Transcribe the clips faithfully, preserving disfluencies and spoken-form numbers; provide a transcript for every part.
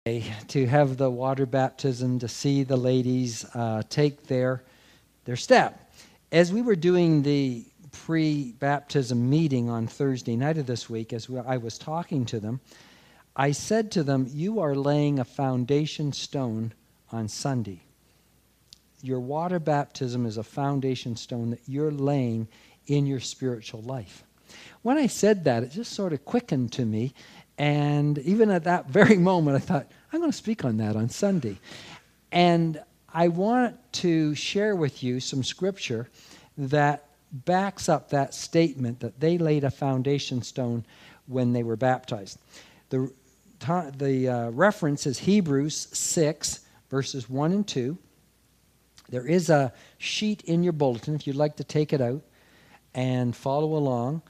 to have the water baptism, to see the ladies uh, take their, their step. As we were doing the pre-baptism meeting on Thursday night of this week, as we, I was talking to them, I said to them, you are laying a foundation stone on Sunday. Your water baptism is a foundation stone that you're laying in your spiritual life. When I said that, it just sort of quickened to me. And even at that very moment, I thought, I'm going to speak on that on Sunday. And I want to share with you some scripture that backs up that statement that they laid a foundation stone when they were baptized. The, the uh, reference is Hebrews six, verses one and two. There is a sheet in your bulletin if you'd like to take it out and follow along.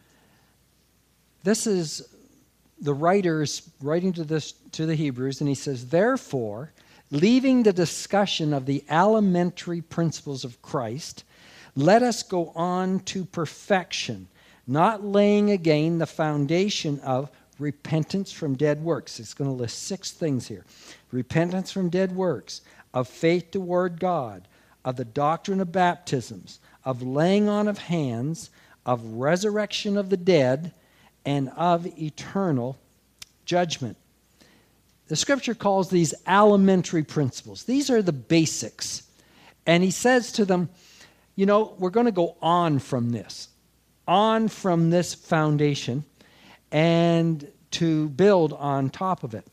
This is the writer is writing to this to the Hebrews, and he says, therefore, leaving the discussion of the elementary principles of Christ, let us go on to perfection, not laying again the foundation of repentance from dead works. It's going to list six things here. Repentance from dead works, of faith toward God, of the doctrine of baptisms, of laying on of hands, of resurrection of the dead, and of eternal judgment. The scripture calls these elementary principles. These are the basics. And he says to them, you know, we're going to go on from this, on from this foundation, and to build on top of it.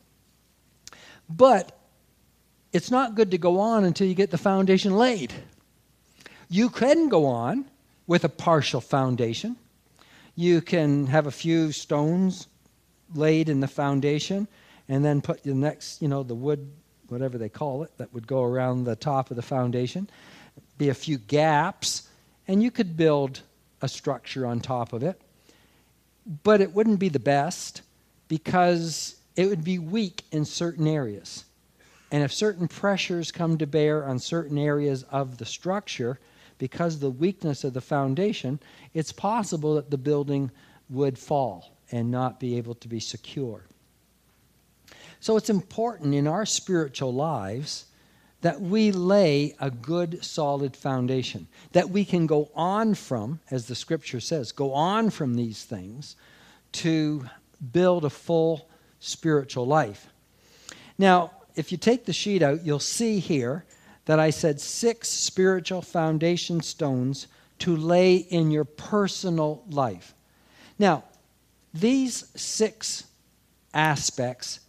But it's not good to go on until you get the foundation laid. You can go on with a partial foundation. You can have a few stones laid in the foundation and then put the next, you know, the wood, whatever they call it, that would go around the top of the foundation. Be a few gaps, and you could build a structure on top of it. But it wouldn't be the best because it would be weak in certain areas. And if certain pressures come to bear on certain areas of the structure, because of the weakness of the foundation, it's possible that the building would fall and not be able to be secure. So it's important in our spiritual lives that we lay a good, solid foundation, that we can go on from, as the scripture says, go on from these things to build a full spiritual life. Now, if you take the sheet out, you'll see here that I said six spiritual foundation stones to lay in your personal life. Now, these six aspects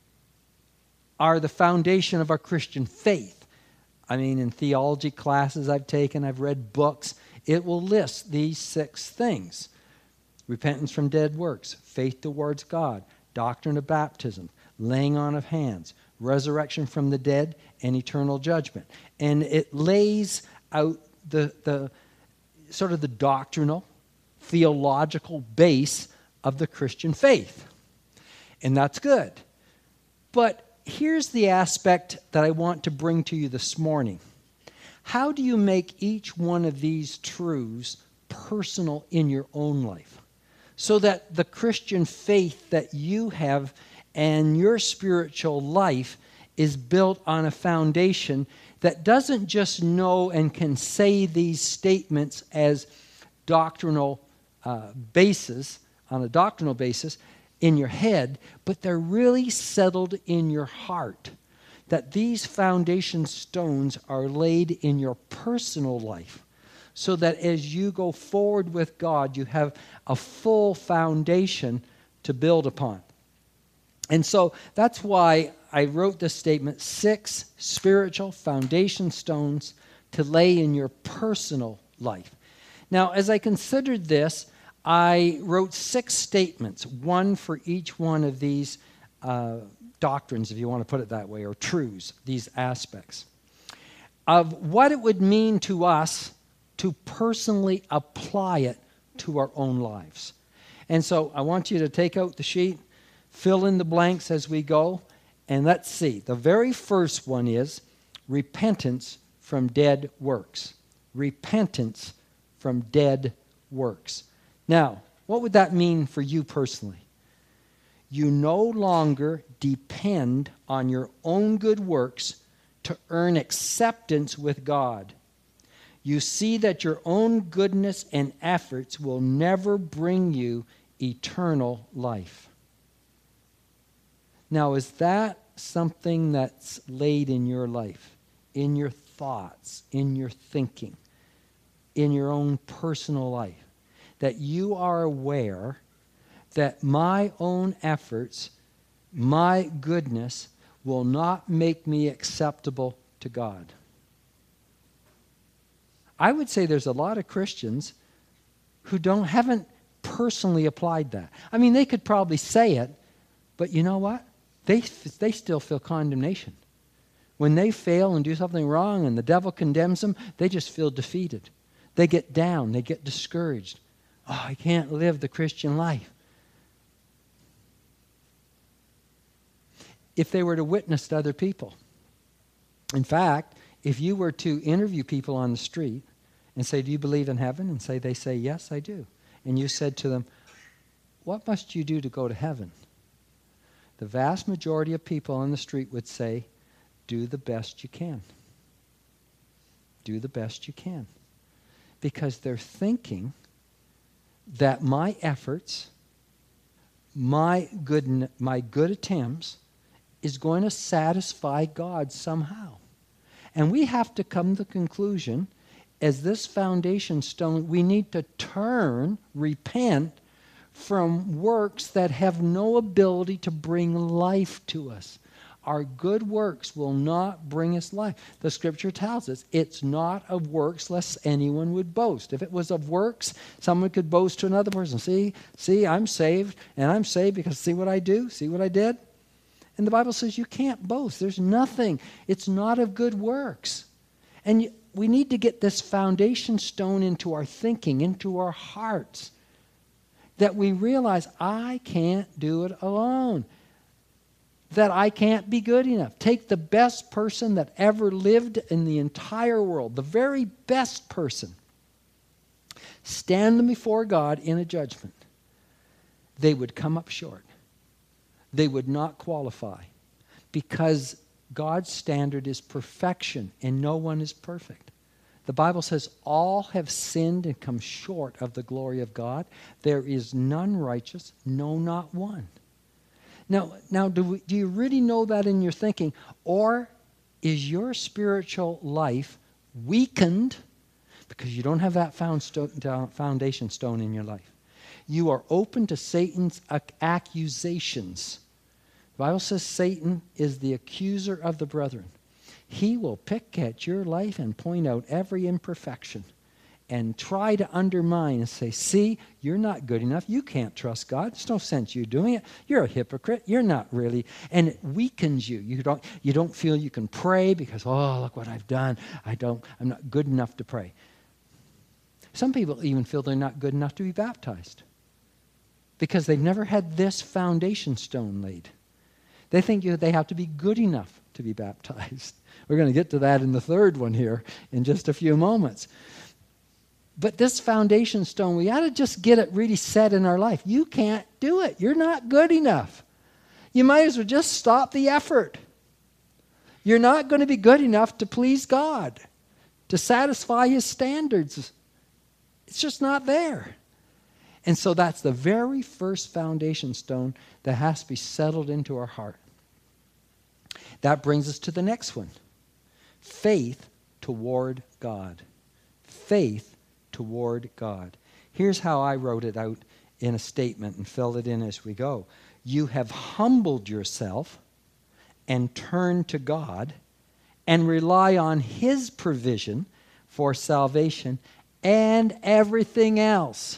are the foundation of our Christian faith. I mean, in theology classes I've taken, I've read books, it will list these six things. Repentance from dead works, faith towards God, doctrine of baptism, laying on of hands, resurrection from the dead, and eternal judgment. And it lays out the, the sort of the doctrinal, theological base of the Christian faith. And that's good. But here's the aspect that I want to bring to you this morning. How do you make each one of these truths personal in your own life, so that the Christian faith that you have and your spiritual life is built on a foundation that doesn't just know and can say these statements as doctrinal uh, basis, on a doctrinal basis in your head, but they're really settled in your heart, that these foundation stones are laid in your personal life, so that as you go forward with God, you have a full foundation to build upon. And so that's why I wrote this statement, six spiritual foundation stones to lay in your personal life. Now, as I considered this, I wrote six statements, one for each one of these uh, doctrines, if you want to put it that way, or truths, these aspects, of what it would mean to us to personally apply it to our own lives. And so I want you to take out the sheet, fill in the blanks as we go, and let's see. The very first one is repentance from dead works. Repentance from dead works. Now, what would that mean for you personally? You no longer depend on your own good works to earn acceptance with God. You see that your own goodness and efforts will never bring you eternal life. Now, is that something that's laid in your life, in your thoughts, in your thinking, in your own personal life? That you are aware that my own efforts, my goodness, will not make me acceptable to God. I would say there's a lot of Christians who don't haven't personally applied that. I mean, they could probably say it, but you know what? They, they still feel condemnation. When they fail and do something wrong and the devil condemns them, they just feel defeated. They get down. They get discouraged. Oh, I can't live the Christian life. If they were to witness to other people. In fact, if you were to interview people on the street and say, do you believe in heaven? And say, they say, yes, I do. And you said to them, what must you do to go to heaven? The vast majority of people on the street would say, do the best you can. Do the best you can. Because they're thinking that my efforts, my good, my good attempts, is going to satisfy God somehow. And we have to come to the conclusion, as this foundation stone, we need to turn, repent, from works that have no ability to bring life to us. Our good works will not bring us life. The scripture tells us it's not of works lest anyone would boast. If it was of works, someone could boast to another person. See, see, I'm saved, and I'm saved because see what I do? See what I did? And the Bible says you can't boast. There's nothing. It's not of good works. And you, we need to get this foundation stone into our thinking, into our hearts, that we realize I can't do it alone. That I can't be good enough. Take the best person that ever lived in the entire world, the very best person. Stand them before God in a judgment. They would come up short. They would not qualify because God's standard is perfection and no one is perfect. The Bible says all have sinned and come short of the glory of God. There is none righteous, no, not one. Now, now do, we, do you really know that in your thinking? Or is your spiritual life weakened because you don't have that found sto- foundation stone in your life? You are open to Satan's accusations. The Bible says Satan is the accuser of the brethren. He will pick at your life and point out every imperfection and try to undermine and say, see, you're not good enough. You can't trust God. There's no sense you doing it. You're a hypocrite. You're not really. And it weakens you. You don't, you don't feel you can pray because, oh, look what I've done. I don't, I'm not good enough to pray. Some people even feel they're not good enough to be baptized because they've never had this foundation stone laid. They think you, they have to be good enough to be baptized. We're going to get to that in the third one here in just a few moments. But this foundation stone, we ought to just get it really set in our life. You can't do it. You're not good enough. You might as well just stop the effort. You're not going to be good enough to please God, to satisfy His standards. It's just not there. And so that's the very first foundation stone that has to be settled into our heart. That brings us to the next one. Faith toward God. Faith toward God. Here's how I wrote it out in a statement and filled it in as we go. You have humbled yourself and turned to God and rely on His provision for salvation and everything else.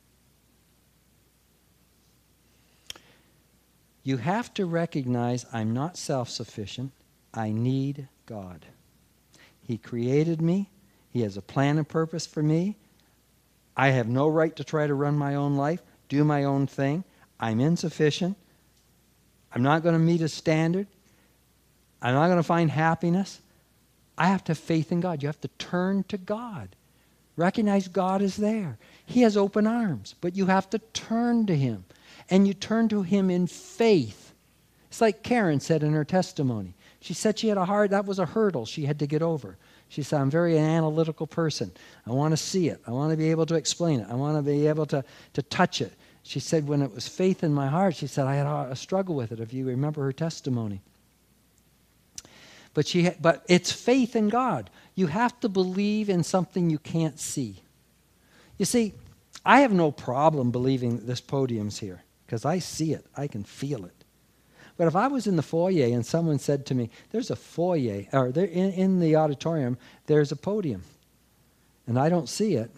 You have to recognize I'm not self-sufficient. I need God. He created me. He has a plan and purpose for me. I have no right to try to run my own life, do my own thing. I'm insufficient. I'm not going to meet His standard. I'm not going to find happiness. I have to have faith in God. You have to turn to God. Recognize God is there. He has open arms, but you have to turn to Him. and you turn to him in faith. It's like Karen said in her testimony. She said she had a hard, that was a hurdle she had to get over. She said, I'm very an analytical person. I want to see it. I want to be able to explain it. I want to be able to, to touch it. She said, when it was faith in my heart, she said, I had a struggle with it, if you remember her testimony. But, she, but it's faith in God. You have to believe in something you can't see. You see, I have no problem believing that this podium's here, because I see it. I can feel it. But if I was in the foyer and someone said to me, there's a foyer, or there, in, in the auditorium, there's a podium, and I don't see it,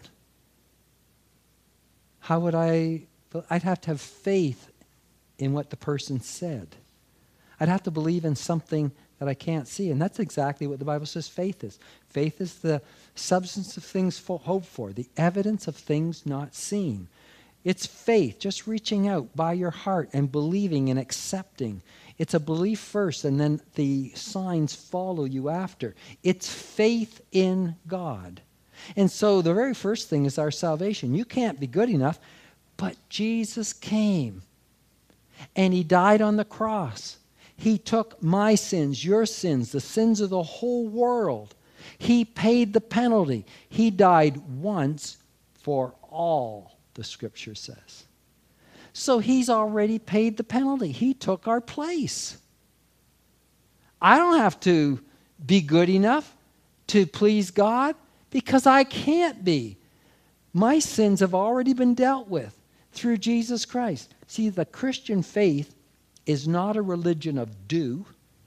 how would I, I'd have to have faith in what the person said. I'd have to believe in something that I can't see, and that's exactly what the Bible says faith is. Faith is the substance of things hoped for, the evidence of things not seen. It's faith, just reaching out by your heart and believing and accepting. It's a belief first, and then the signs follow you after. It's faith in God. And so the very first thing is our salvation. You can't be good enough, but Jesus came, and he died on the cross. He took my sins, your sins, the sins of the whole world. He paid the penalty. He died once for all, the scripture says. So he's already paid the penalty. He took our place. I don't have to be good enough to please God, because I can't be. My sins have already been dealt with through Jesus Christ. See, the Christian faith is not a religion of do.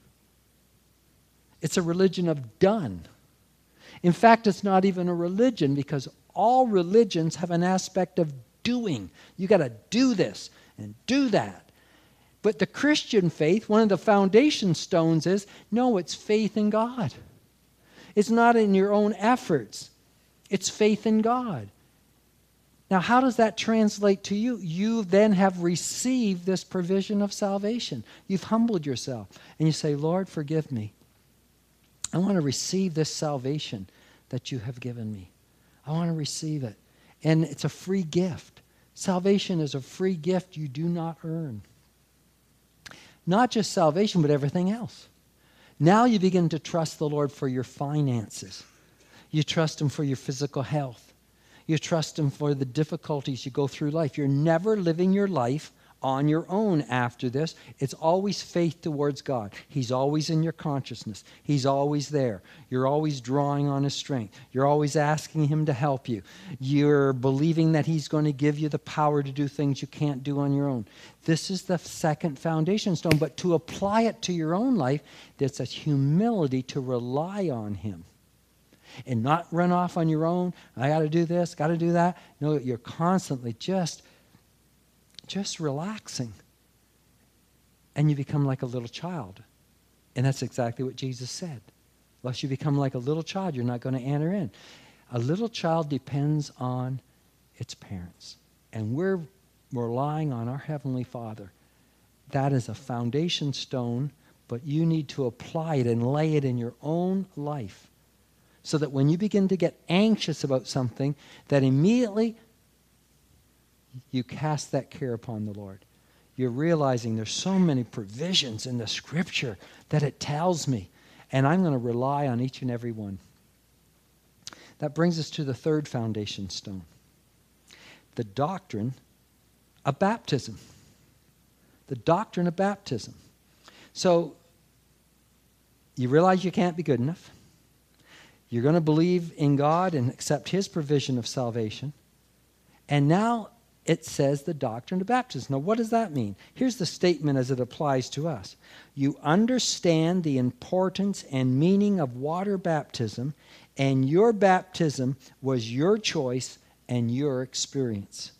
It's a religion of done. In fact, it's not even a religion, because all religions have an aspect of doing. You got to do this and do that. But the Christian faith, one of the foundation stones is, no, it's faith in God. It's not in your own efforts. It's faith in God. Now, how does that translate to you? You then have received this provision of salvation. You've humbled yourself, and you say, Lord, forgive me. I want to receive this salvation that you have given me. I want to receive it. And it's a free gift. Salvation is a free gift you do not earn. Not just salvation, but everything else. Now you begin to trust the Lord for your finances. You trust him for your physical health. You trust him for the difficulties you go through life. You're never living your life on your own after this. It's always faith towards God. He's always in your consciousness. He's always there. You're always drawing on his strength. You're always asking him to help you. You're believing that he's going to give you the power to do things you can't do on your own. This is the second foundation stone. But to apply it to your own life, there's a humility to rely on him. And not run off on your own. I got to do this, got to do that. No, you're constantly just, just relaxing. And you become like a little child. And that's exactly what Jesus said. Unless you become like a little child, you're not going to enter in. A little child depends on its parents. And we're relying on our Heavenly Father. That is a foundation stone, but you need to apply it and lay it in your own life. So that when you begin to get anxious about something, that immediately you cast that care upon the Lord. You're realizing there's so many provisions in the scripture that it tells me, and I'm going to rely on each and every one. That brings us to the third foundation stone, the doctrine of baptism. The doctrine of baptism. So, you realize you can't be good enough. You're going to believe in God and accept his provision of salvation. And now it says the doctrine of baptism. Now, what does that mean? Here's the statement as it applies to us. You understand the importance and meaning of water baptism, and your baptism was your choice and your experience.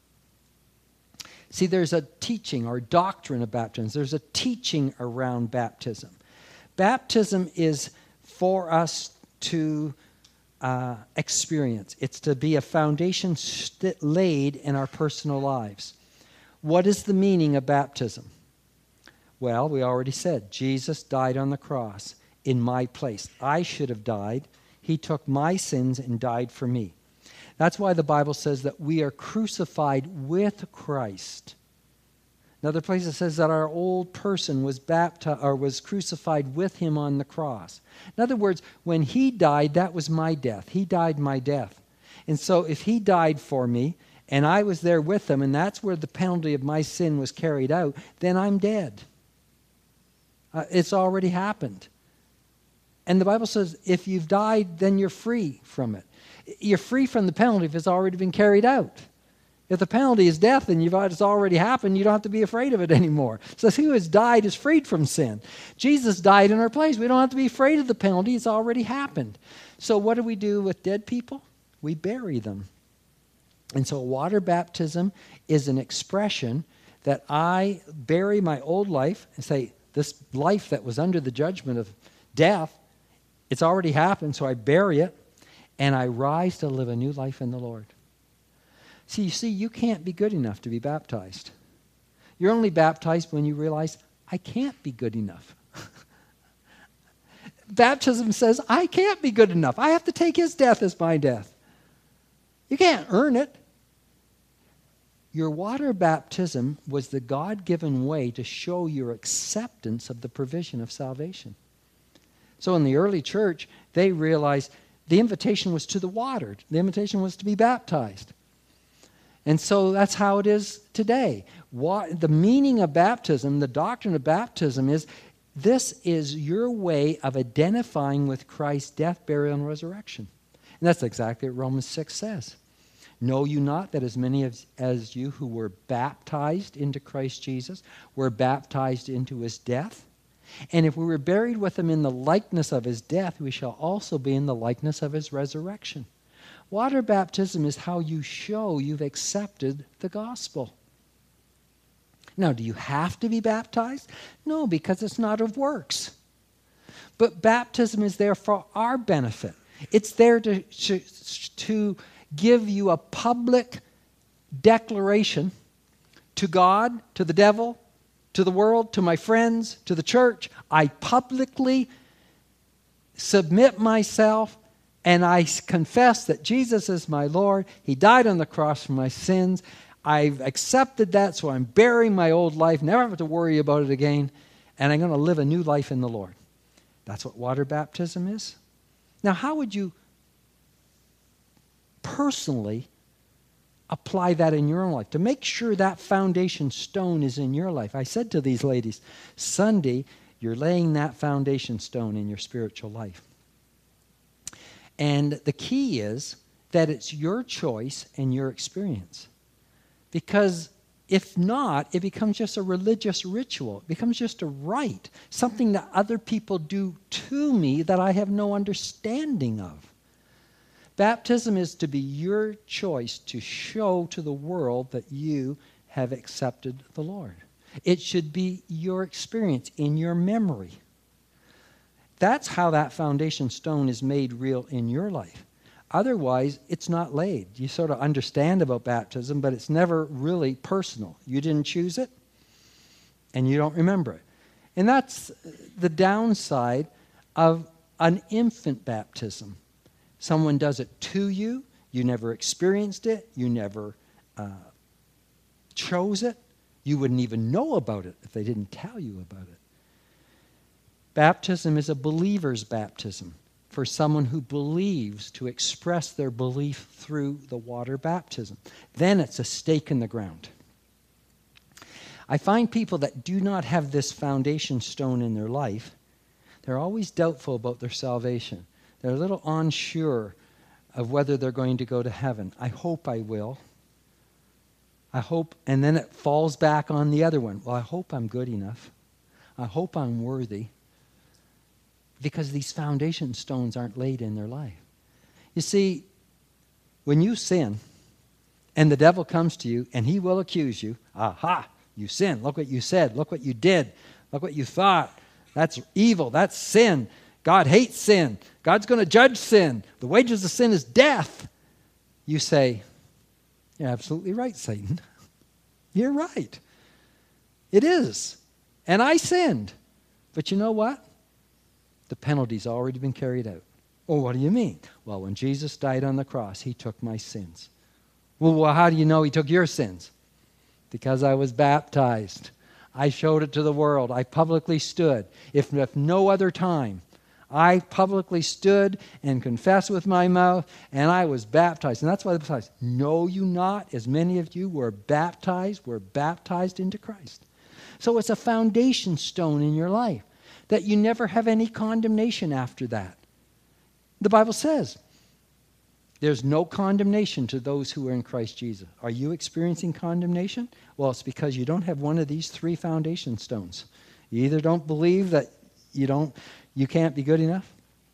See, there's a teaching or doctrine of baptism. There's a teaching around baptism. Baptism is for us to uh, experience. It's to be a foundation st- laid in our personal lives. What is the meaning of baptism? Well, we already said, Jesus died on the cross in my place. I should have died. He took my sins and died for me. That's why the Bible says that we are crucified with Christ. Another place it says that our old person was baptized or was crucified with him on the cross. In other words, when he died, that was my death. He died my death. And so if he died for me and I was there with him, and that's where the penalty of my sin was carried out, then I'm dead. Uh, it's already happened. And the Bible says if you've died, then you're free from it. You're free from the penalty if it's already been carried out. If the penalty is death and you've, it's already happened, you don't have to be afraid of it anymore. It says he who has died is freed from sin. Jesus died in our place. We don't have to be afraid of the penalty. It's already happened. So what do we do with dead people? We bury them. And so water baptism is an expression that I bury my old life and say, this life that was under the judgment of death, it's already happened, so I bury it, and I rise to live a new life in the Lord. See, you see, you can't be good enough to be baptized. You're only baptized when you realize, I can't be good enough. Baptism says, I can't be good enough. I have to take his death as my death. You can't earn it. Your water baptism was the God-given way to show your acceptance of the provision of salvation. So in the early church, they realized the invitation was to the water. The invitation was to be baptized. And so that's how it is today. What, the meaning of baptism, the doctrine of baptism is, this is your way of identifying with Christ's death, burial, and resurrection. And that's exactly what Romans six says. Know you not that as many as, as you who were baptized into Christ Jesus were baptized into his death? And if we were buried with him in the likeness of his death, we shall also be in the likeness of his resurrection. Water baptism is how you show you've accepted the gospel. Now, do you have to be baptized? No, because it's not of works. But baptism is there for our benefit. It's there to, to, to give you a public declaration to God, to the devil, to the world, to my friends, to the church. I publicly submit myself and I confess that Jesus is my Lord. He died on the cross for my sins. I've accepted that, so I'm burying my old life, never have to worry about it again, and I'm going to live a new life in the Lord. That's what water baptism is. Now, how would you personally apply that in your own life to make sure that foundation stone is in your life? I said to these ladies, Sunday, you're laying that foundation stone in your spiritual life. And the key is that it's your choice and your experience. Because if not, it becomes just a religious ritual. It becomes just a rite, something that other people do to me that I have no understanding of. Baptism is to be your choice to show to the world that you have accepted the Lord. It should be your experience in your memory. That's how that foundation stone is made real in your life. Otherwise, it's not laid. You sort of understand about baptism, but it's never really personal. You didn't choose it, and you don't remember it. And that's the downside of an infant baptism. Someone does it to you. You never experienced it. You never uh, chose it. You wouldn't even know about it if they didn't tell you about it. Baptism is a believer's baptism for someone who believes to express their belief through the water baptism. Then it's a stake in the ground. I find people that do not have this foundation stone in their life, they're always doubtful about their salvation. They're a little unsure of whether they're going to go to heaven. I hope I will. I hope, and then it falls back on the other one. Well, I hope I'm good enough. I hope I'm worthy. Because these foundation stones aren't laid in their life. You see, when you sin, and the devil comes to you, and he will accuse you, aha, you sinned. Look what you said. Look what you did. Look what you thought. That's evil. That's sin. God hates sin. God's going to judge sin. The wages of sin is death. You say, you're absolutely right, Satan. You're right. It is. And I sinned. But you know what? The penalty's already been carried out. Oh, what do you mean? Well, when Jesus died on the cross, he took my sins. Well, well, how do you know he took your sins? because I was baptized. I showed it to the world. I publicly stood. If, if no other time, I publicly stood and confessed with my mouth, and I was baptized. And that's why the Bible says, know you not, as many of you were baptized, were baptized into Christ. So it's a foundation stone in your life that you never have any condemnation after that. The Bible says, there's no condemnation to those who are in Christ Jesus. Are you experiencing condemnation? Well, it's because you don't have one of these three foundation stones. You either don't believe that you don't, you can't be good enough,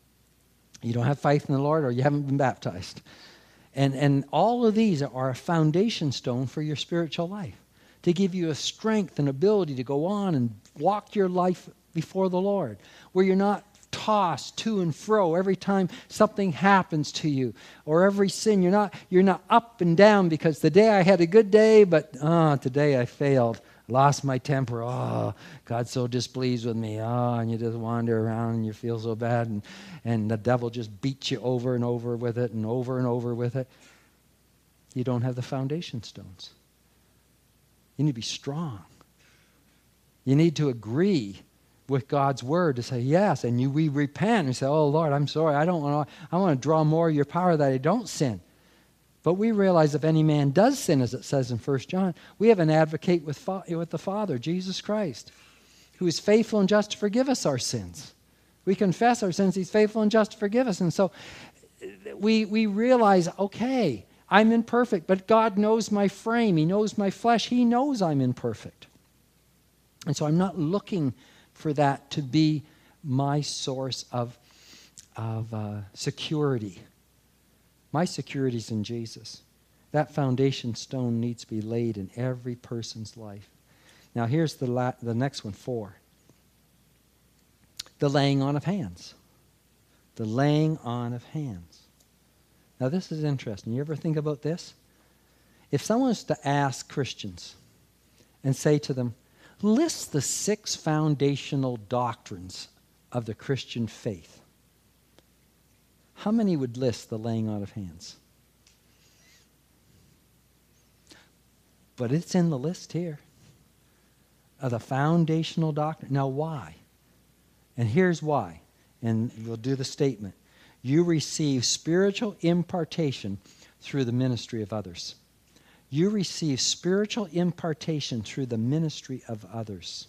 you don't have faith in the Lord, or you haven't been baptized. And, and all of these are a foundation stone for your spiritual life, to give you a strength and ability to go on and walk your life before the Lord, where you're not tossed to and fro every time something happens to you, or every sin. You're not you're not up and down because the day I had a good day, but oh, today I failed, lost my temper. Oh, God's so displeased with me. Oh, and you just wander around and you feel so bad, and and the devil just beats you over and over with it, and over and over with it. You don't have the foundation stones. You need to be strong. You need to agree with God's word to say yes, and you we repent and say, oh Lord, I'm sorry, I don't want to, I want to draw more of your power that I don't sin. But we realize if any man does sin, as it says in First John, we have an advocate with, fa- with the Father, Jesus Christ, who is faithful and just to forgive us our sins. We confess our sins, he's faithful and just to forgive us. And so we we realize, okay, I'm imperfect, but God knows my frame, he knows my flesh, he knows I'm imperfect. And so I'm not looking for that to be my source of, of uh, security. My security is in Jesus. That foundation stone needs to be laid in every person's life. Now here's the, la- the next one, four. The laying on of hands. The laying on of hands. Now this is interesting. You ever think about this? If someone was to ask Christians and say to them, list the six foundational doctrines of the Christian faith, how many would list the laying on of hands? But it's in the list here of the foundational doctrine. Now why? And here's why. And we'll do the statement. You receive spiritual impartation through the ministry of others. You receive spiritual impartation through the ministry of others.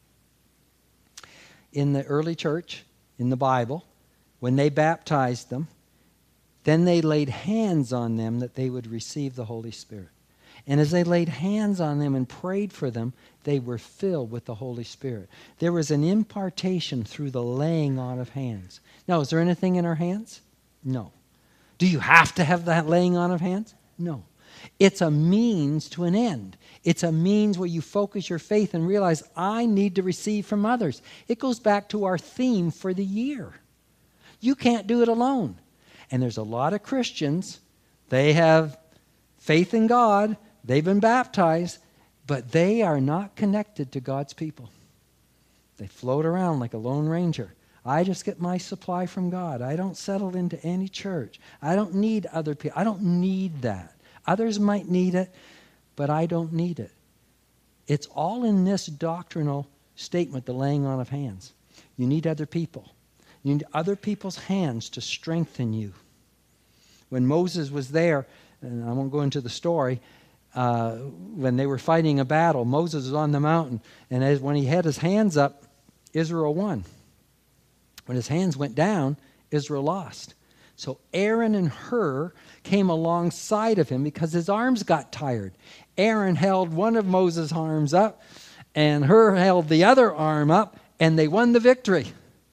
In the early church, in the Bible, when they baptized them, then they laid hands on them that they would receive the Holy Spirit. And as they laid hands on them and prayed for them, they were filled with the Holy Spirit. There was an impartation through the laying on of hands. Now, is there anything in our hands? No. Do you have to have that laying on of hands? No. It's a means to an end. It's a means where you focus your faith and realize, I need to receive from others. It goes back to our theme for the year. You can't do it alone. And there's a lot of Christians, they have faith in God, they've been baptized, but they are not connected to God's people. They float around like a lone ranger. I just get my supply from God. I don't settle into any church. I don't need other people. I don't need that. Others might need it, but I don't need it. It's all in this doctrinal statement, the laying on of hands. You need other people. You need other people's hands to strengthen you. When Moses was there, and I won't go into the story, uh, when they were fighting a battle, Moses was on the mountain, and as, when he had his hands up, Israel won. When his hands went down, Israel lost. So Aaron and Hur came alongside of him because his arms got tired. Aaron held one of Moses' arms up, and Hur held the other arm up, and they won the victory.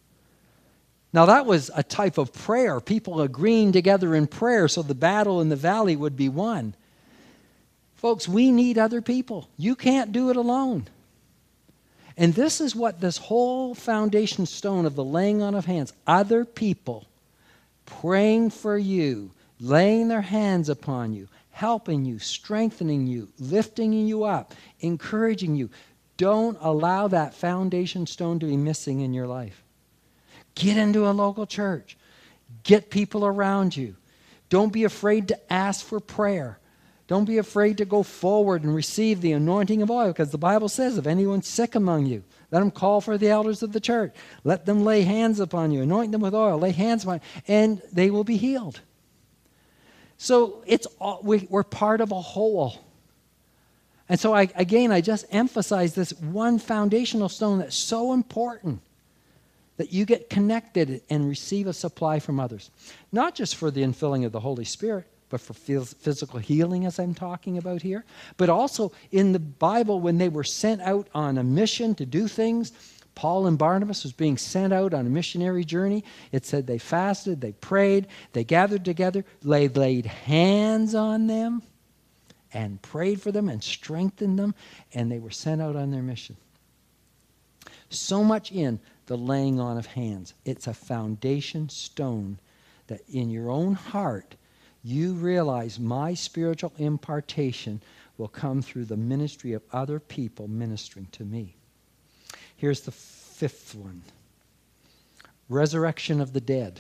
Now that was a type of prayer, people agreeing together in prayer so the battle in the valley would be won. Folks, we need other people. You can't do it alone. And this is what this whole foundation stone of the laying on of hands, other people praying for you, laying their hands upon you, helping you, strengthening you, lifting you up, encouraging you. Don't allow that foundation stone to be missing in your life. Get into a local church. Get people around you. Don't be afraid to ask for prayer. Don't be afraid to go forward and receive the anointing of oil, because the Bible says, if anyone's sick among you, let them call for the elders of the church. Let them lay hands upon you, anoint them with oil, lay hands upon you, and they will be healed. So it's all, we, we're part of a whole. And so, I, again, I just emphasize this one foundational stone that's so important, that you get connected and receive a supply from others. Not just for the infilling of the Holy Spirit, but for physical healing, as I'm talking about here. But also in the Bible, when they were sent out on a mission to do things, Paul and Barnabas was being sent out on a missionary journey. It said they fasted, they prayed, they gathered together, they laid hands on them and prayed for them and strengthened them, and they were sent out on their mission. So much in the laying on of hands. It's a foundation stone that in your own heart, you realize my spiritual impartation will come through the ministry of other people ministering to me. Here's the fifth one. Resurrection of the dead.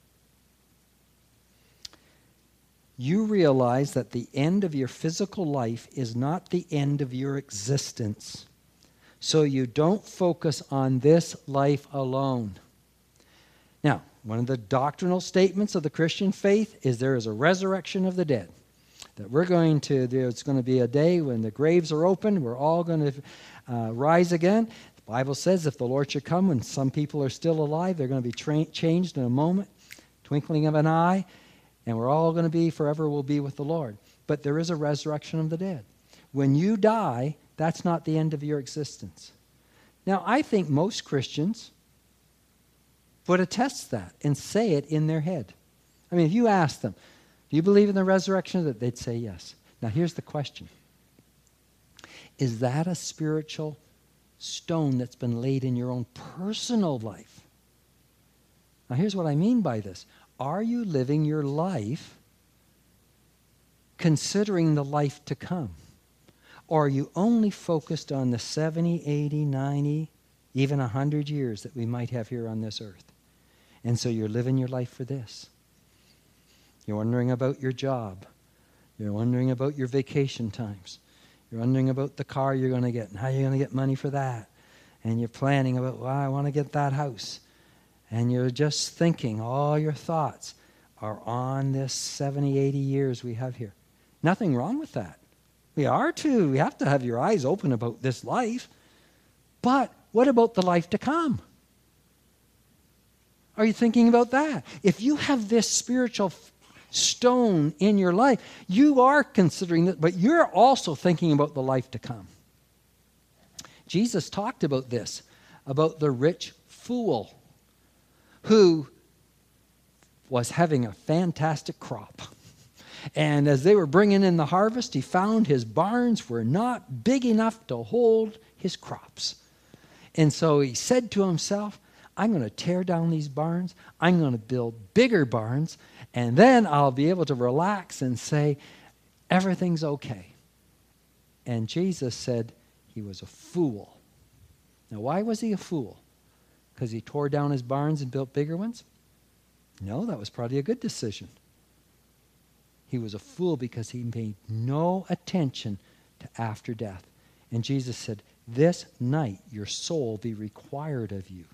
You realize that the end of your physical life is not the end of your existence. So you don't focus on this life alone. Now, one of the doctrinal statements of the Christian faith is there is a resurrection of the dead. That we're going to, there's going to be a day when the graves are open, we're all going to uh, rise again. The Bible says if the Lord should come when some people are still alive, they're going to be tra- changed in a moment, twinkling of an eye, and we're all going to be, forever will be with the Lord. But there is a resurrection of the dead. When you die, that's not the end of your existence. Now, I think most Christians would attest that and say it in their head. I mean, if you ask them, do you believe in the resurrection? That they'd say yes. Now, here's the question. Is that a spiritual stone that's been laid in your own personal life? Now, here's what I mean by this. Are you living your life considering the life to come? Or are you only focused on the seventy, eighty, ninety, even one hundred years that we might have here on this earth? And so you're living your life for this. You're wondering about your job. You're wondering about your vacation times. You're wondering about the car you're going to get and how you're going to get money for that. And you're planning about, well, I want to get that house. And you're just thinking, all your thoughts are on this seventy, eighty years we have here. Nothing wrong with that. We are to. We have to have your eyes open about this life. But what about the life to come? Are you thinking about that? If you have this spiritual stone in your life, you are considering that, but you're also thinking about the life to come. Jesus talked about this, about the rich fool who was having a fantastic crop. And as they were bringing in the harvest, he found his barns were not big enough to hold his crops. And so he said to himself, I'm going to tear down these barns. I'm going to build bigger barns. And then I'll be able to relax and say, everything's okay. And Jesus said he was a fool. Now, why was he a fool? Because he tore down his barns and built bigger ones? No, that was probably a good decision. He was a fool because he paid no attention to after death. And Jesus said, this night your soul be required of you.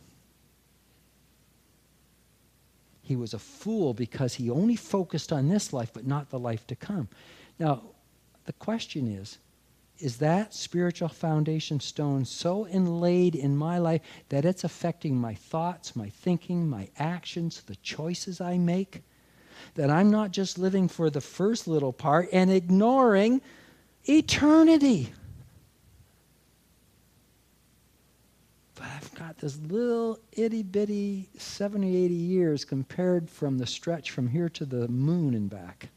He was a fool because he only focused on this life but not the life to come. Now, the question is, is that spiritual foundation stone so inlaid in my life that it's affecting my thoughts, my thinking, my actions, the choices I make? That I'm not just living for the first little part and ignoring eternity. But I've got this little itty-bitty seventy, eighty years compared from the stretch from here to the moon and back.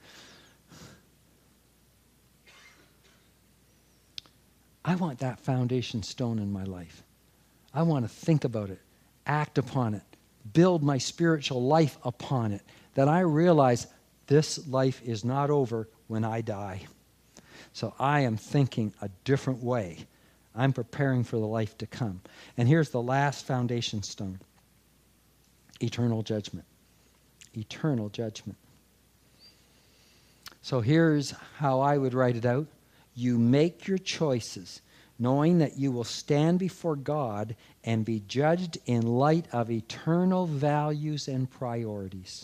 I want that foundation stone in my life. I want to think about it, act upon it, build my spiritual life upon it, that I realize this life is not over when I die. So I am thinking a different way. I'm preparing for the life to come. And here's the last foundation stone. Eternal judgment. Eternal judgment. So here's how I would write it out. You make your choices, knowing that you will stand before God and be judged in light of eternal values and priorities.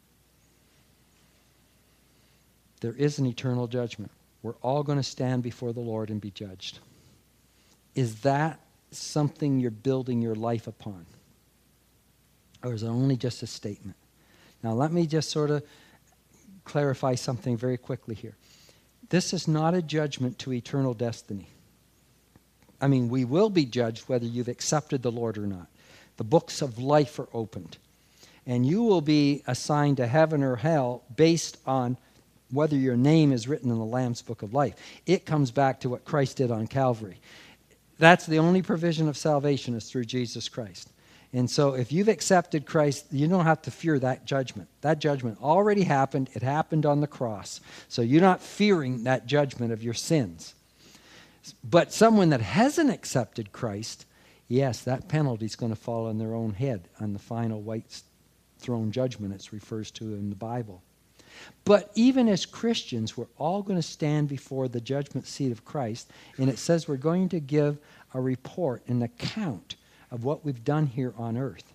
There is an eternal judgment. We're all going to stand before the Lord and be judged. Is that something you're building your life upon? Or is it only just a statement? Now, let me just sort of clarify something very quickly here. This is not a judgment to eternal destiny. I mean, we will be judged whether you've accepted the Lord or not. The books of life are opened. And you will be assigned to heaven or hell based on whether your name is written in the Lamb's Book of Life. It comes back to what Christ did on Calvary. That's the only provision of salvation is through Jesus Christ. And so if you've accepted Christ, you don't have to fear that judgment. That judgment already happened. It happened on the cross. So you're not fearing that judgment of your sins. But someone that hasn't accepted Christ, yes, that penalty is going to fall on their own head on the final white throne judgment it refers to in the Bible. But even as Christians, we're all going to stand before the judgment seat of Christ, and it says we're going to give a report, an account of what we've done here on earth.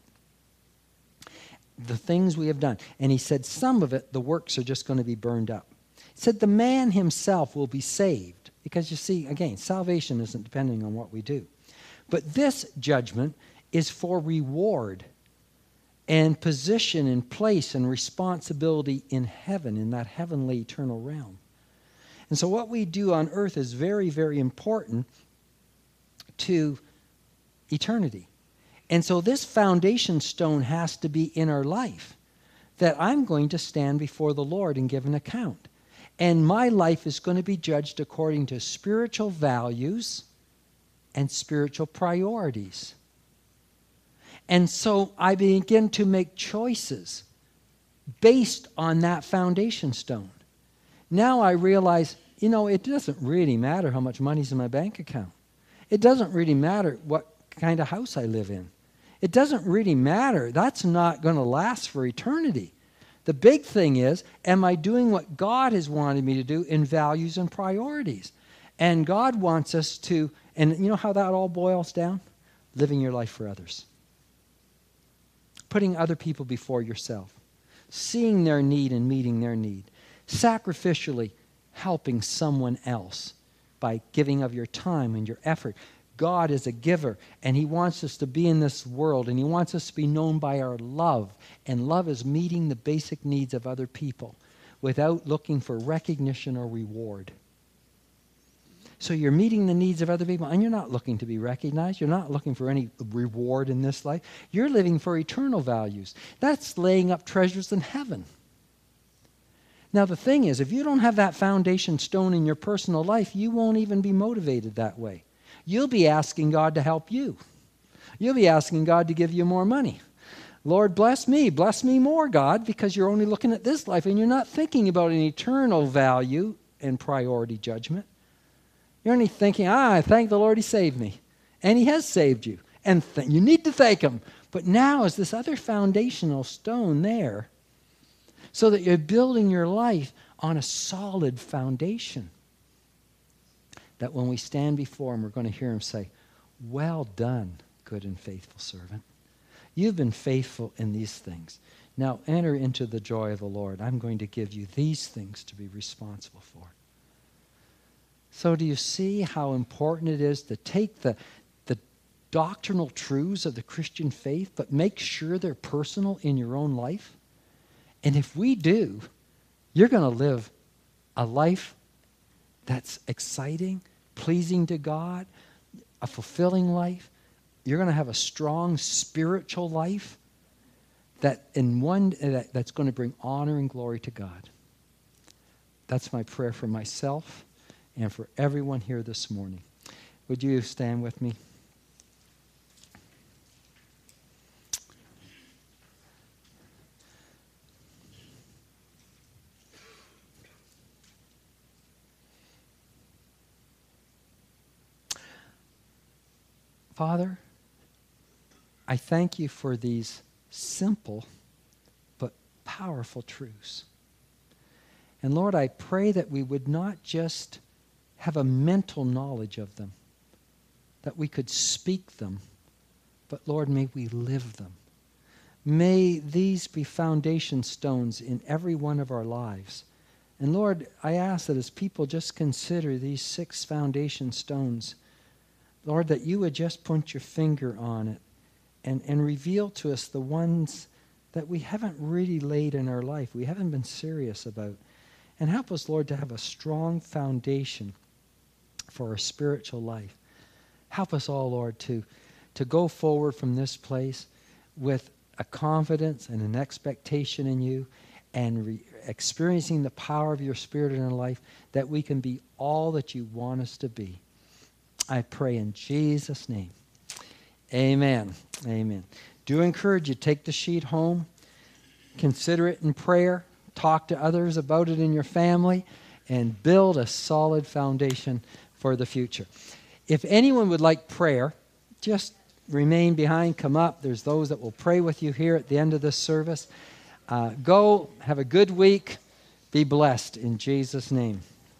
The things we have done. And he said some of it, the works are just going to be burned up. He said the man himself will be saved. Because you see, again, salvation isn't depending on what we do. But this judgment is for reward and position and place and responsibility in heaven, in that heavenly eternal realm. And so what we do on earth is very, very important to eternity. And so this foundation stone has to be in our life, that I'm going to stand before the Lord and give an account. And my life is going to be judged according to spiritual values and spiritual priorities. And so I begin to make choices based on that foundation stone. Now I realize, you know, it doesn't really matter how much money's in my bank account. It doesn't really matter what kind of house I live in. It doesn't really matter. That's not going to last for eternity. The big thing is, am I doing what God has wanted me to do in values and priorities? And God wants us to, and you know how that all boils down? Living your life for others. Putting other people before yourself. Seeing their need and meeting their need. Sacrificially helping someone else by giving of your time and your effort. God is a giver, and he wants us to be in this world, and he wants us to be known by our love. And love is meeting the basic needs of other people without looking for recognition or reward. So you're meeting the needs of other people, and you're not looking to be recognized. You're not looking for any reward in this life. You're living for eternal values. That's laying up treasures in heaven. Now the thing is, if you don't have that foundation stone in your personal life, you won't even be motivated that way. You'll be asking God to help you. You'll be asking God to give you more money. Lord, bless me. Bless me more, God, because you're only looking at this life and you're not thinking about an eternal value and priority judgment. You're only thinking, ah, I thank the Lord he saved me. And he has saved you. And th- you need to thank him. But now is this other foundational stone there so that you're building your life on a solid foundation. That when we stand before him, we're going to hear him say, well done, good and faithful servant. You've been faithful in these things. Now enter into the joy of the Lord. I'm going to give you these things to be responsible for. So do you see how important it is to take the, the doctrinal truths of the Christian faith, but make sure they're personal in your own life? And if we do, you're going to live a life that's exciting, pleasing to God, a fulfilling life. You're going to have a strong spiritual life that in one that, that's going to bring honor and glory to God. That's my prayer for myself and for everyone here this morning. Would you stand with me? Father, I thank you for these simple but powerful truths. And Lord, I pray that we would not just have a mental knowledge of them, that we could speak them, but Lord, may we live them. May these be foundation stones in every one of our lives. And Lord, I ask that as people just consider these six foundation stones, Lord, that you would just point your finger on it and, and reveal to us the ones that we haven't really laid in our life, we haven't been serious about. And help us, Lord, to have a strong foundation for our spiritual life. Help us all, Lord, to, to go forward from this place with a confidence and an expectation in you, and re- experiencing the power of your Spirit in our life, that we can be all that you want us to be. I pray in Jesus' name. Amen. Amen. Do encourage you, take the sheet home, consider it in prayer, talk to others about it in your family, and build a solid foundation for the future. If anyone would like prayer, just remain behind, come up. There's those that will pray with you here at the end of this service. Uh, go, have a good week. Be blessed in Jesus' name.